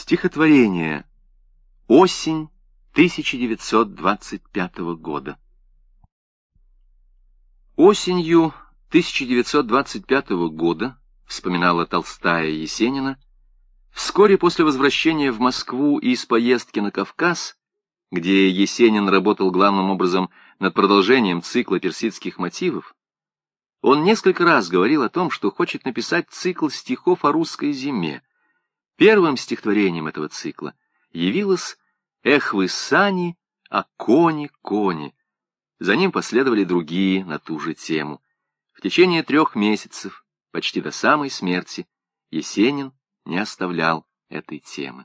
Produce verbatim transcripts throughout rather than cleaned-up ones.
Стихотворение. Осень тысяча девятьсот двадцать пятого года. Осенью тысяча девятьсот двадцать пятого года, вспоминала Толстая Есенина, вскоре после возвращения в Москву из поездки на Кавказ, где Есенин работал главным образом над продолжением цикла персидских мотивов, он несколько раз говорил о том, что хочет написать цикл стихов о русской зиме. Первым стихотворением этого цикла явилось «Эх вы, сани, а кони, кони». За ним последовали другие на ту же тему. В течение трех месяцев, почти до самой смерти, Есенин не оставлял этой темы.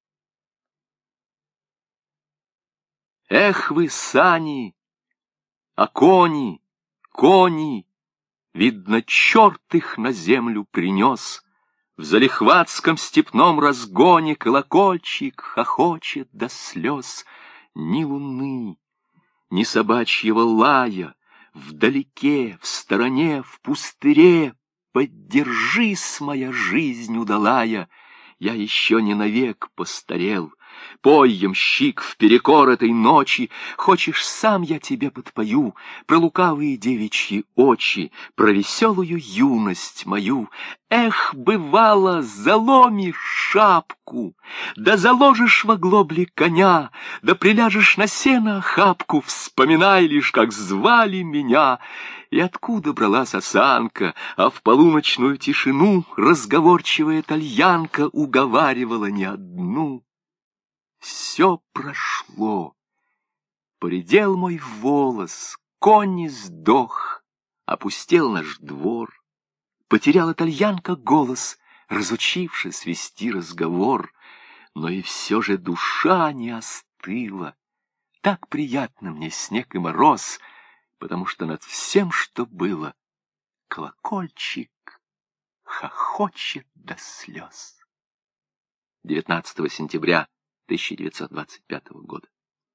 Эх вы, сани, а кони, кони, видно, черт их на землю принес. В залихватском степном разгоне колокольчик хохочет до слез. Ни луны, ни собачьего лая, вдалеке, в стороне, в пустыре, поддержись, моя жизнь удалая, я еще не навек постарел. Пой, ямщик, вперекор этой ночи, хочешь, сам я тебе подпою про лукавые девичьи очи, про веселую юность мою. Эх, бывало, заломишь шапку, да заложишь в оглобли коня, да приляжешь на сено охапку, вспоминай лишь, как звали меня. И откуда бралась осанка, а в полуночную тишину разговорчивая тальянка уговаривала не одну. Все прошло, поредел мой волос, конь сдох, опустел наш двор, потеряла тальянка голос, разучившись вести разговор, но и все же душа не остыла. Так приятно мне снег и мороз, потому что над всем, что было, колокольчик хохочет до слез. девятнадцатого сентября тысяча девятьсот двадцать пятого года.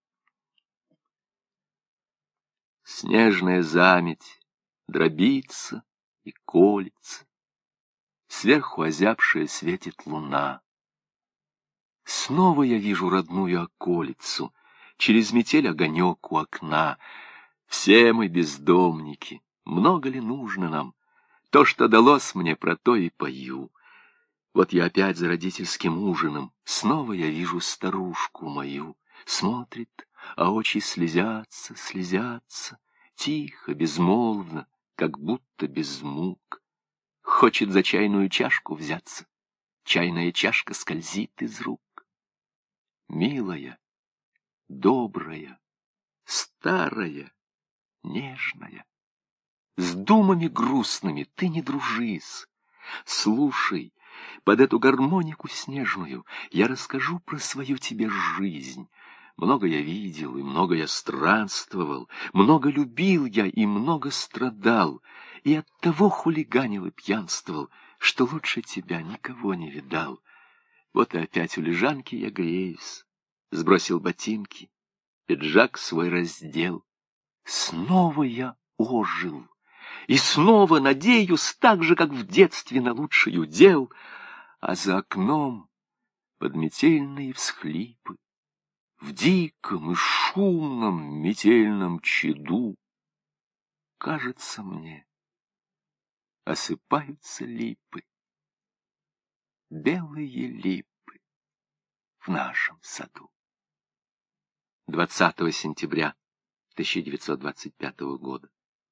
Снежная заметь дробится и колется, сверху озябшая светит луна. Снова я вижу родную околицу, через метель огонек у окна. Все мы бездомники, много ли нужно нам? То, что далось мне, про то и пою. Вот я опять за родительским ужином, снова я вижу старушку мою. Смотрит, а очи слезятся, слезятся, тихо, безмолвно, как будто без мук. Хочет за чайную чашку взяться, чайная чашка скользит из рук. Милая, добрая, старая, нежная, с думами грустными ты не дружись. Слушай, под эту гармонику снежную я расскажу про свою тебе жизнь. Много я видел и много я странствовал, много любил я и много страдал, и оттого хулиганил и пьянствовал, что лучше тебя никого не видал. Вот и опять у лежанки я греюсь, сбросил ботинки, пиджак свой раздел. Снова я ожил, и снова надеюсь, так же, как в детстве, на лучший удел, а за окном подметельные всхлипы, в диком и шумном метельном чаду, кажется мне, осыпаются липы, белые липы в нашем саду. двадцатого сентября тысяча девятьсот двадцать пятого года.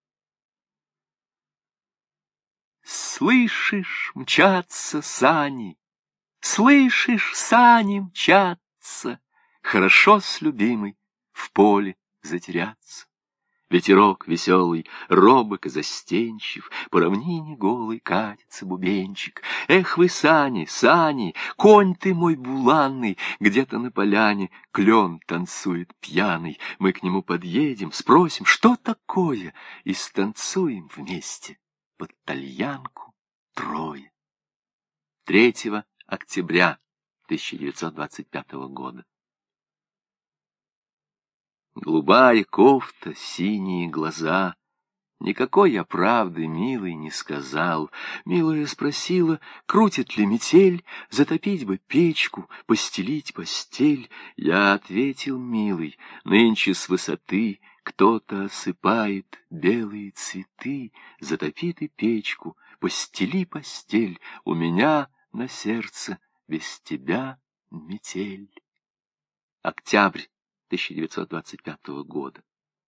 Слышишь, мчатся сани, слышишь, сани мчатся, хорошо с любимой в поле затеряться. Ветерок веселый, робок и застенчив, по равнине голой катится бубенчик. Эх вы, сани, сани, конь ты мой буланный, где-то на поляне клен танцует пьяный. Мы к нему подъедем, спросим, что такое, и станцуем вместе под тальянку трое. третьего октября тысяча девятьсот двадцать пятого года. Голубая кофта, синие глаза, Никакой я правды, милый, не сказал. Милая спросила, крутит ли метель, затопить бы печку, постелить постель. Я ответил, милый, нынче с высоты кто-то осыпает белые цветы. Затопи ты печку, постели постель, у меня на сердце без тебя метель. Октябрь тысяча девятьсот двадцать пятого года.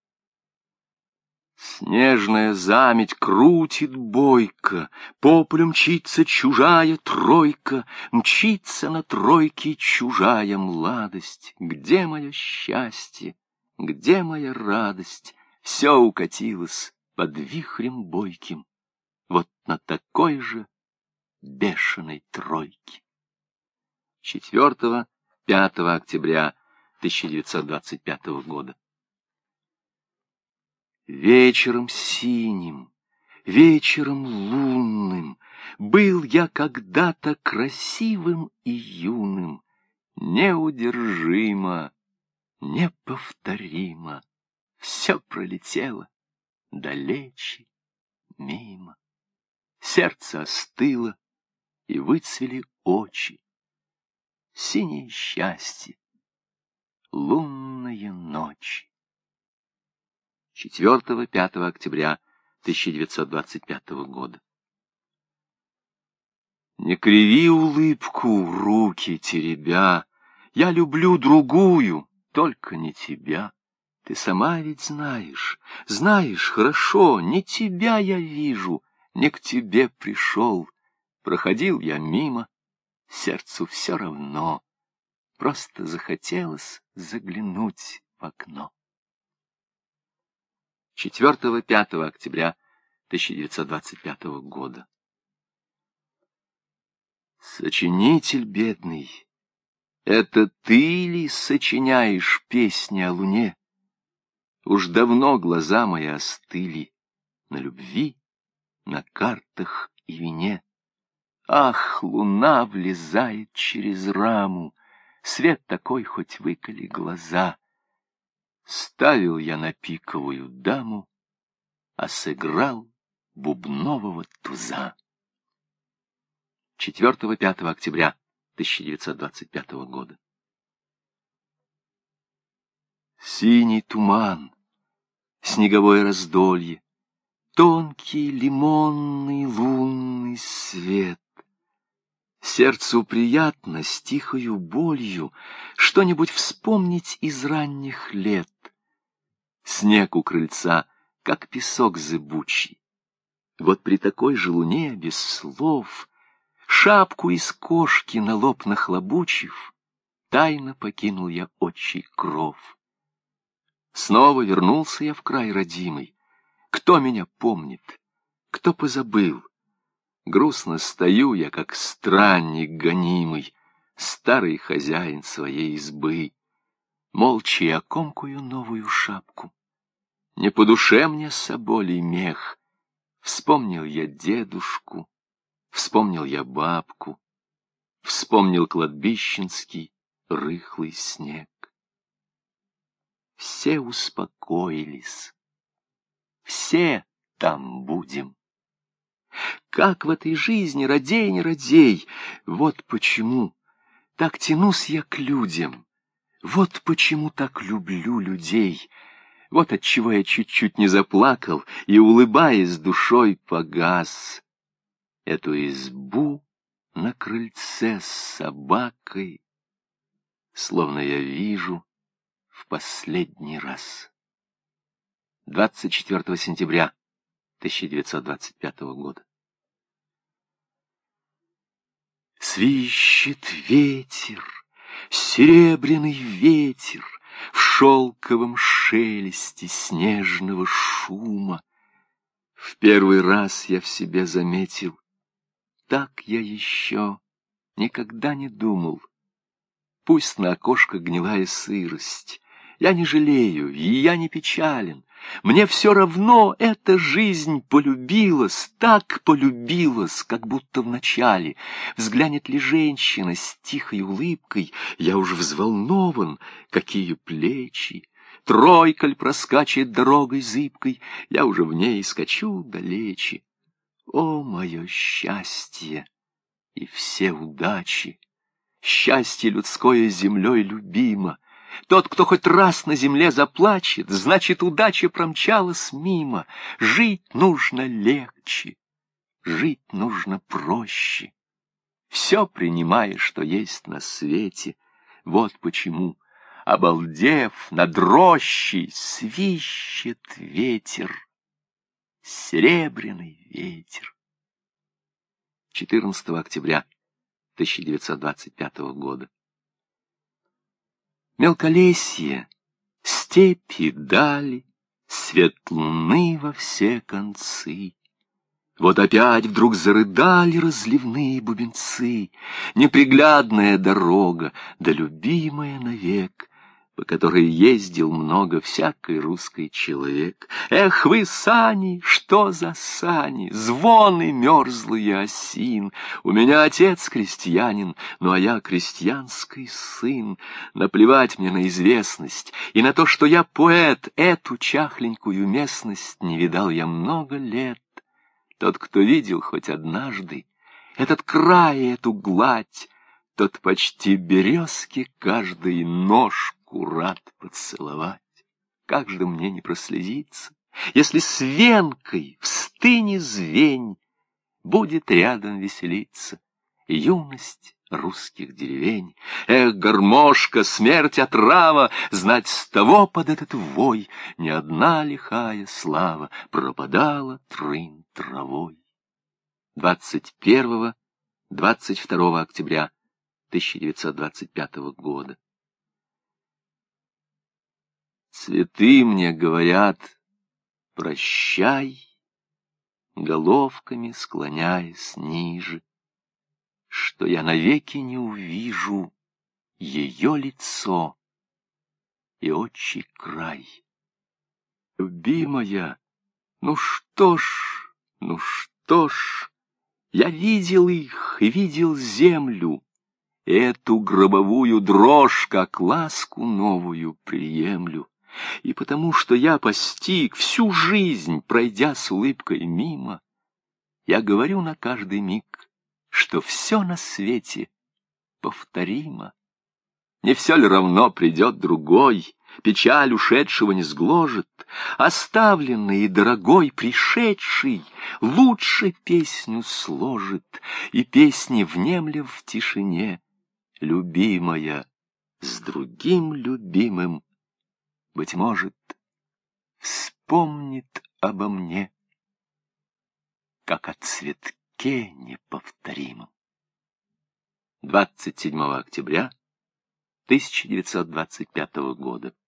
Снежная заметь крутит бойко, по полю мчится чужая тройка, мчится на тройке чужая младость. Где мое счастье, где моя радость? Все укатилось под вихрем бойким, вот на такой же бешеной тройке. четвёртого-пятого октября тысяча девятьсот двадцать пятого года. Вечером синим, вечером лунным был я когда-то красивым и юным. Неудержимо, неповторимо все пролетело далече, мимо. Сердце остыло, и выцвели очи. Синее счастье, лунные ночи. четвёртого-пятого октября тысяча девятьсот двадцать пятого года. Не криви улыбку, руки теребя, я люблю другую, только не тебя. Ты сама ведь знаешь, знаешь хорошо, не тебя я вижу, не к тебе пришел. Проходил я мимо, сердцу все равно, просто захотелось заглянуть в окно. четвёртого-пятого октября тысяча девятьсот двадцать пятого года. Сочинитель бедный, это ты ли сочиняешь песни о луне? Уж давно глаза мои остыли на любви, на картах и вине. Ах, луна влезает через раму, свет такой, хоть выколи глаза. Ставил я на пиковую даму, а сыграл бубнового туза. четвёртого-пятого октября тысяча девятьсот двадцать пятого года. Синий туман, снеговое раздолье, тонкий лимонный лунный свет. Сердцу приятно с тихою болью что-нибудь вспомнить из ранних лет. Снег у крыльца, как песок зыбучий. Вот при такой же луне, без слов, шапку из кошки на лоб нахлобучив, тайно покинул я отчий кров. Снова вернулся я в край родимый. Кто меня помнит? Кто позабыл? Грустно стою я, как странник гонимый, старый хозяин своей избы. Молча я комкую новую шапку. Не по душе мне соболей мех. Вспомнил я дедушку, вспомнил я бабку, вспомнил кладбищенский рыхлый снег. Все успокоились, все там будем. Как в этой жизни, родей не родей, вот почему так тянусь я к людям, вот почему так люблю людей, вот отчего я чуть-чуть не заплакал и, улыбаясь душой, погас. Эту избу на крыльце с собакой, словно я вижу в последний раз. двадцать четвёртого сентября тысяча девятьсот двадцать пятого года. Свищет ветер, серебряный ветер, в шелковом шелесте снежного шума. В первый раз я в себе заметил, так я еще никогда не думал. Пусть на окошках гнилая сырость, я не жалею, и я не печален. Мне все равно эта жизнь полюбилась, так полюбилась, как будто вначале. Взглянет ли женщина с тихой улыбкой, я уж взволнован, какие плечи, Тройкаль проскачет дорогой зыбкой, я уже в ней скачу далече. О, мое счастье и все удачи! Счастье людское землей любимо. Тот, кто хоть раз на земле заплачет, значит, удача промчалась мимо. Жить нужно легче, жить нужно проще. Все принимая, что есть на свете. Вот почему, обалдев над рощей, свищет ветер, серебряный ветер. четырнадцатого октября тысяча девятьсот двадцать пятого года. Мелколесье, степи, дали, свет луны во все концы. Вот опять вдруг зарыдали разливные бубенцы, неприглядная дорога, да любимая навек, по которой ездил много всякий русский человек. Эх вы, сани, что за сани, звоны мерзлые осин! У меня отец крестьянин, ну а я крестьянский сын. Наплевать мне на известность и на то, что я поэт, эту чахленькую местность не видал я много лет. Тот, кто видел хоть однажды этот край и эту гладь, тот почти березки каждый ножку рад поцеловать. Как же мне не прослезиться, если с венкой в стыне звень будет рядом веселиться юность русских деревень. Эх, гармошка, смерть, отрава, знать с того под этот вой ни одна лихая слава пропадала трын травой. двадцать первого — двадцать второго октября тысяча девятьсот двадцать пятого года. Цветы мне говорят прощай, головками склоняясь ниже, что я навеки не увижу ее лицо и отчий край. Любимая, ну что ж, ну что ж, я видел их и видел землю, эту гробовую дрожь, как ласку новую приемлю. И потому что я постиг всю жизнь, пройдя с улыбкой мимо, я говорю на каждый миг, что все на свете повторимо. Не все ли равно придет другой, печаль ушедшего не сгложит, оставленный и дорогой пришедший лучше песню сложит, и песни, внемлев в тишине, любимая с другим любимым, быть может, вспомнит обо мне, как о цветке неповторимом. двадцать седьмого октября тысяча девятьсот двадцать пятого года.